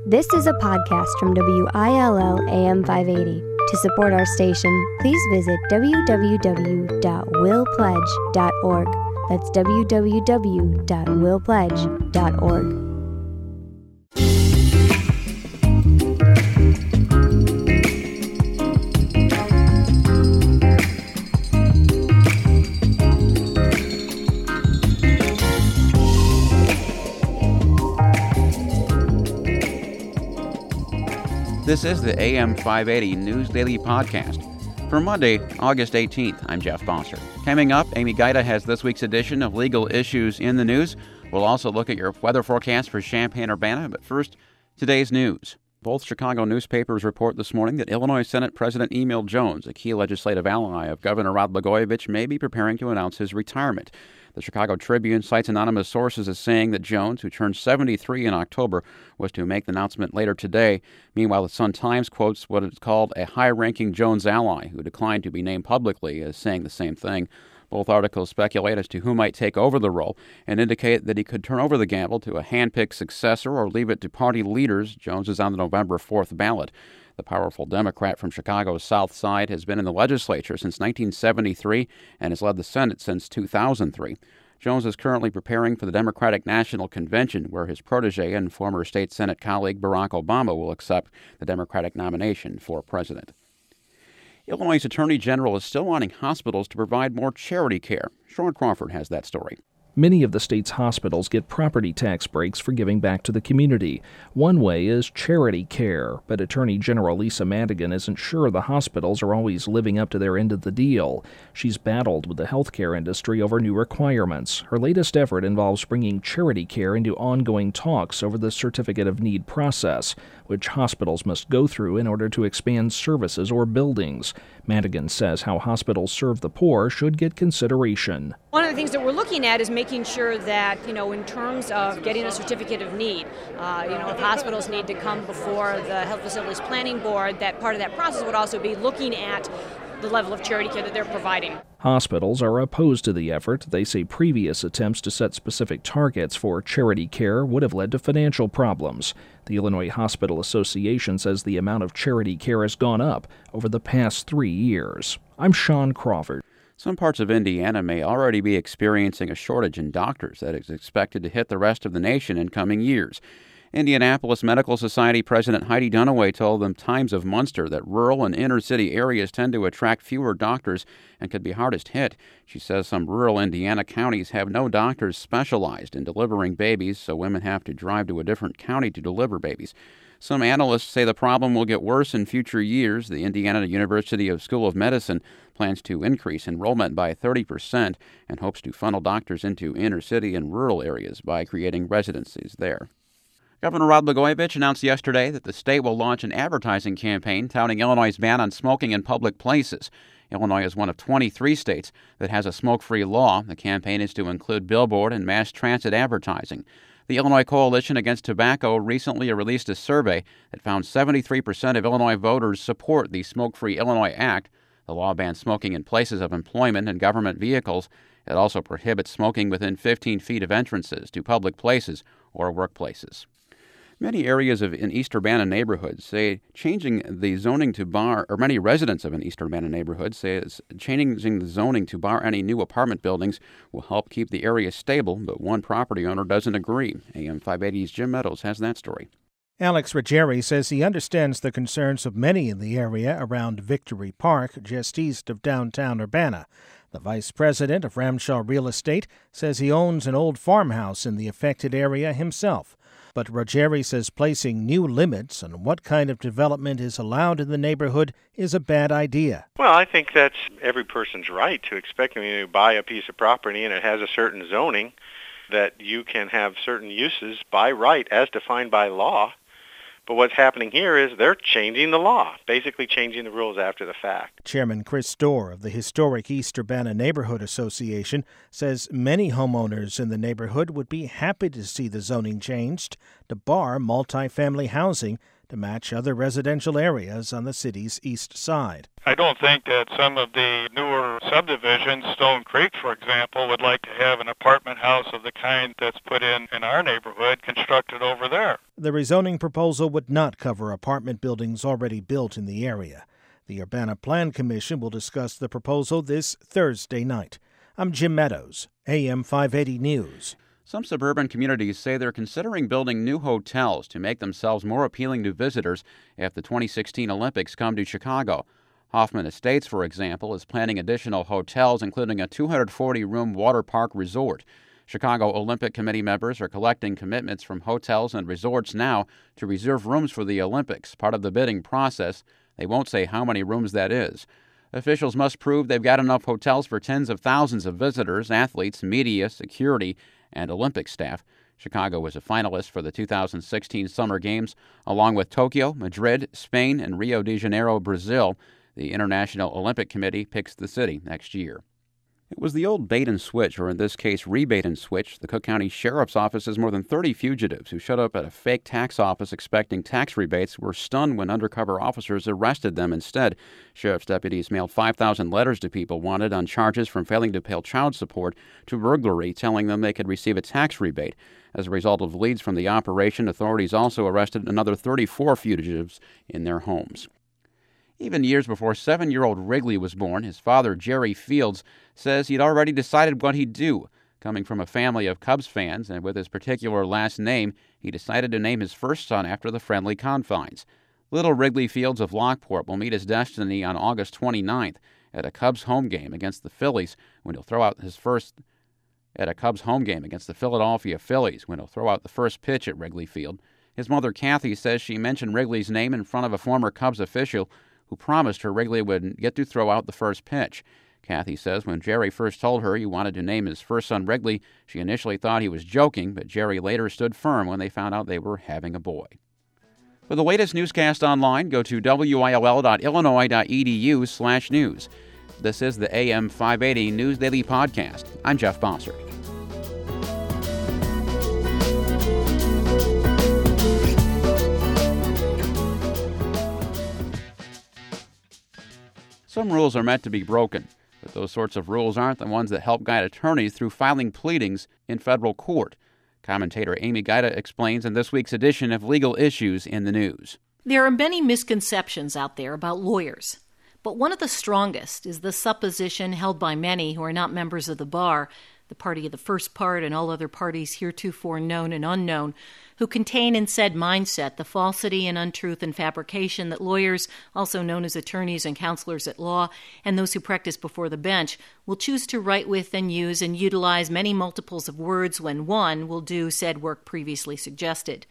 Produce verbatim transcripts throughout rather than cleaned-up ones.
This is a podcast from W I L L A M five eighty. To support our station, please visit w w w dot will pledge dot org. That's w w w dot will pledge dot org. This is the A M five eighty News Daily Podcast. For Monday, August eighteenth, I'm Jeff Bosser. Coming up, Amy Gaida has this week's edition of Legal Issues in the News. We'll also look at your weather forecast for Champaign-Urbana, but first, today's news. Both Chicago newspapers report this morning that Illinois Senate President Emil Jones, a key legislative ally of Governor Rod Blagojevich, may be preparing to announce his retirement. The Chicago Tribune cites anonymous sources as saying that Jones, who turned seventy-three in October, was to make the announcement later today. Meanwhile, the Sun-Times quotes what is called a high-ranking Jones ally, who declined to be named publicly, as saying the same thing. Both articles speculate as to who might take over the role and indicate that he could turn over the gamble to a hand-picked successor or leave it to party leaders. Jones is on the November fourth ballot. The powerful Democrat from Chicago's South Side has been in the legislature since nineteen seventy-three and has led the Senate since two thousand three. Jones is currently preparing for the Democratic National Convention, where his protege and former state Senate colleague Barack Obama will accept the Democratic nomination for president. Illinois' Attorney General is still wanting hospitals to provide more charity care. Sean Crawford has that story. Many of the state's hospitals get property tax breaks for giving back to the community. One way is charity care, but Attorney General Lisa Madigan isn't sure the hospitals are always living up to their end of the deal. She's battled with the healthcare industry over new requirements. Her latest effort involves bringing charity care into ongoing talks over the Certificate of Need process, which hospitals must go through in order to expand services or buildings. Madigan says how hospitals serve the poor should get consideration. One of the things that we're looking at is making sure that, you know, in terms of getting a certificate of need, uh, you know, if hospitals need to come before the Health Facilities Planning Board, that part of that process would also be looking at the level of charity care that they're providing. Hospitals are opposed to the effort. They say previous attempts to set specific targets for charity care would have led to financial problems. The Illinois Hospital Association says the amount of charity care has gone up over the past three years. I'm Sean Crawford. Some parts of Indiana may already be experiencing a shortage in doctors that is expected to hit the rest of the nation in coming years. Indianapolis Medical Society President Heidi Dunaway told the Times of Munster that rural and inner-city areas tend to attract fewer doctors and could be hardest hit. She says some rural Indiana counties have no doctors specialized in delivering babies, so women have to drive to a different county to deliver babies. Some analysts say the problem will get worse in future years. The Indiana University of School of Medicine plans to increase enrollment by thirty percent and hopes to funnel doctors into inner-city and rural areas by creating residencies there. Governor Rod Blagojevich announced yesterday that the state will launch an advertising campaign touting Illinois' ban on smoking in public places. Illinois is one of twenty-three states that has a smoke-free law. The campaign is to include billboard and mass transit advertising. The Illinois Coalition Against Tobacco recently released a survey that found seventy-three percent of Illinois voters support the Smoke-Free Illinois Act. The law bans smoking in places of employment and government vehicles. It also prohibits smoking within fifteen feet of entrances to public places or workplaces. Many areas of in East Urbana neighborhoods say changing the zoning to bar, or many residents of an East Urbana neighborhood say changing the zoning to bar any new apartment buildings will help keep the area stable, but one property owner doesn't agree. A M five eighty's Jim Meadows has that story. Alex Ruggieri says he understands the concerns of many in the area around Victory Park, just east of downtown Urbana. The vice president of Ramshaw Real Estate says he owns an old farmhouse in the affected area himself. But Ruggieri says placing new limits on what kind of development is allowed in the neighborhood is a bad idea. Well, I think that's every person's right to expect me to buy a piece of property and it has a certain zoning that you can have certain uses by right as defined by law. But what's happening here is they're changing the law, basically changing the rules after the fact. Chairman Chris Storr of the historic East Urbana Neighborhood Association says many homeowners in the neighborhood would be happy to see the zoning changed to bar multifamily housing to match other residential areas on the city's east side. I don't think that some of the newer subdivisions, Stone Creek, for example, would like to have an apartment house of the kind that's put in in our neighborhood constructed over there. The rezoning proposal would not cover apartment buildings already built in the area. The Urbana Plan Commission will discuss the proposal this Thursday night. I'm Jim Meadows, A M five eighty News. Some suburban communities say they're considering building new hotels to make themselves more appealing to visitors if the twenty sixteen Olympics come to Chicago. Hoffman Estates, for example, is planning additional hotels, including a two hundred forty room water park resort. Chicago Olympic Committee members are collecting commitments from hotels and resorts now to reserve rooms for the Olympics. Part of the bidding process, they won't say how many rooms that is. Officials must prove they've got enough hotels for tens of thousands of visitors, athletes, media, security, and Olympic staff. Chicago was a finalist for the two thousand sixteen Summer Games, along with Tokyo, Madrid, Spain, and Rio de Janeiro, Brazil. The International Olympic Committee picks the city next year. It was the old bait and switch, or in this case, rebate and switch. The Cook County Sheriff's Office has more than thirty fugitives who showed up at a fake tax office expecting tax rebates were stunned when undercover officers arrested them instead. Sheriff's deputies mailed five thousand letters to people wanted on charges from failing to pay child support to burglary, telling them they could receive a tax rebate. As a result of leads from the operation, authorities also arrested another thirty-four fugitives in their homes. Even years before seven-year-old Wrigley was born, his father, Jerry Fields, says he'd already decided what he'd do. Coming from a family of Cubs fans and with his particular last name, he decided to name his first son after the friendly confines. Little Wrigley Fields of Lockport will meet his destiny on August twenty-ninth at a Cubs home game against the Phillies when he'll throw out his first at a Cubs home game against the Philadelphia Phillies when he'll throw out the first pitch at Wrigley Field. His mother, Kathy, says she mentioned Wrigley's name in front of a former Cubs official who promised her Wrigley would get to throw out the first pitch. Kathy says when Jerry first told her he wanted to name his first son Wrigley, she initially thought he was joking, but Jerry later stood firm when they found out they were having a boy. For the latest newscast online, go to W I L L dot illinois dot e d u slash news. This is the A M five eighty News Daily Podcast. I'm Jeff Bossert. Some rules are meant to be broken, but those sorts of rules aren't the ones that help guide attorneys through filing pleadings in federal court. Commentator Amy Gaida explains in this week's edition of Legal Issues in the News. There are many misconceptions out there about lawyers, but one of the strongest is the supposition held by many who are not members of the bar, the party of the first part and all other parties heretofore known and unknown, who contain in said mindset the falsity and untruth and fabrication that lawyers, also known as attorneys and counselors at law, and those who practice before the bench, will choose to write with and use and utilize many multiples of words when one will do said work previously suggested.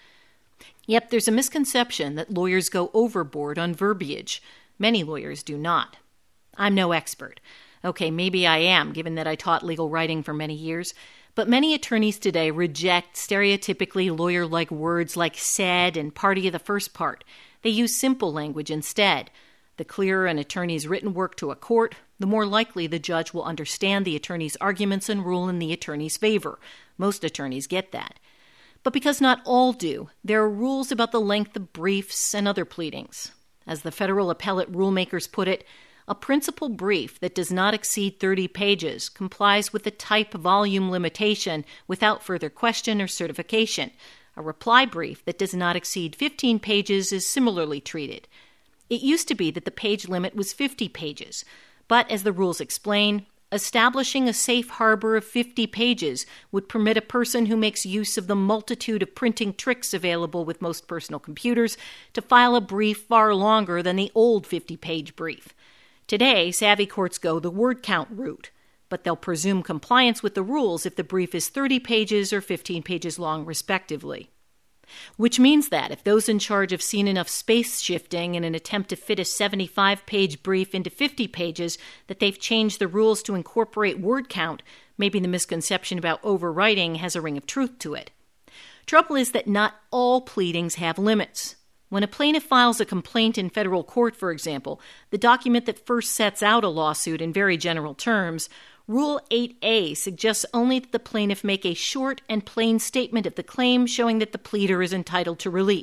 Yet there's a misconception that lawyers go overboard on verbiage. Many lawyers do not. I'm no expert. Okay, maybe I am, given that I taught legal writing for many years, but many attorneys today reject stereotypically lawyer-like words like said and party of the first part. They use simple language instead. The clearer an attorney's written work to a court, the more likely the judge will understand the attorney's arguments and rule in the attorney's favor. Most attorneys get that. But because not all do, there are rules about the length of briefs and other pleadings. As the federal appellate rulemakers put it, a principal brief that does not exceed thirty pages complies with the type volume limitation without further question or certification. A reply brief that does not exceed fifteen pages is similarly treated. It used to be that the page limit was fifty pages, but as the rules explain, establishing a safe harbor of fifty pages would permit a person who makes use of the multitude of printing tricks available with most personal computers to file a brief far longer than the old fifty-page brief. Today, savvy courts go the word count route, but they'll presume compliance with the rules if the brief is thirty pages or fifteen pages long, respectively. Which means that if those in charge have seen enough space shifting in an attempt to fit a seventy-five page brief into fifty pages that they've changed the rules to incorporate word count, maybe the misconception about overwriting has a ring of truth to it. Trouble is that not all pleadings have limits. When a plaintiff files a complaint in federal court, for example, the document that first sets out a lawsuit in very general terms, Rule eight A suggests only that the plaintiff make a short and plain statement of the claim showing that the pleader is entitled to relief.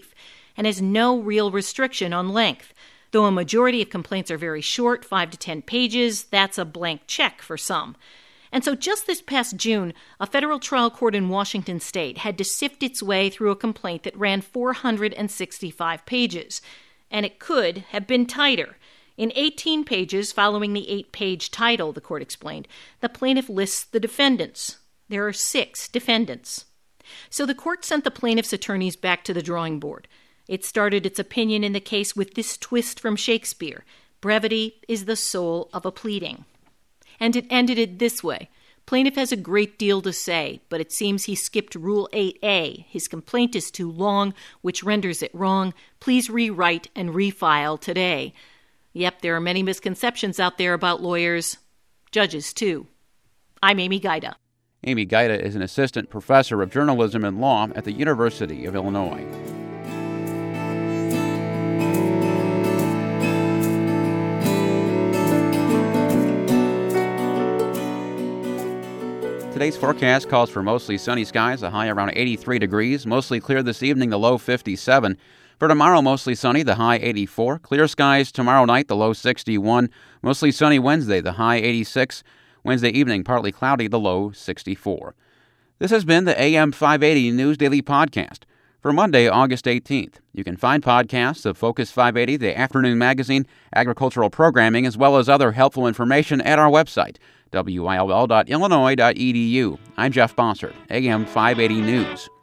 and has no real restriction on length. Though a majority of complaints are very short, five to ten pages, that's a blank check for some. And so just this past June, a federal trial court in Washington state had to sift its way through a complaint that ran four hundred sixty-five pages. And it could have been tighter. In eighteen pages following the eight-page title, the court explained, the plaintiff lists the defendants. There are six defendants. So the court sent the plaintiff's attorneys back to the drawing board. It started its opinion in the case with this twist from Shakespeare: brevity is the soul of a pleading. And it ended it this way. Plaintiff has a great deal to say, but it seems he skipped Rule eight A. His complaint is too long, which renders it wrong. Please rewrite and refile today. Yep, there are many misconceptions out there about lawyers. Judges, too. I'm Amy Gaida. Amy Gaida is an assistant professor of journalism and law at the University of Illinois. Today's forecast calls for mostly sunny skies, a high around eighty-three degrees. Mostly clear this evening, the low fifty-seven. For tomorrow, mostly sunny, the high eighty-four. Clear skies tomorrow night, the low sixty-one. Mostly sunny Wednesday, the high eighty-six. Wednesday evening, partly cloudy, the low sixty-four. This has been the A M five eighty News Daily Podcast for Monday, August eighteenth. You can find podcasts of Focus five eighty, the afternoon magazine, agricultural programming, as well as other helpful information at our website, W I L L dot illinois dot e d u. I'm Jeff Bossert, A M five eighty News.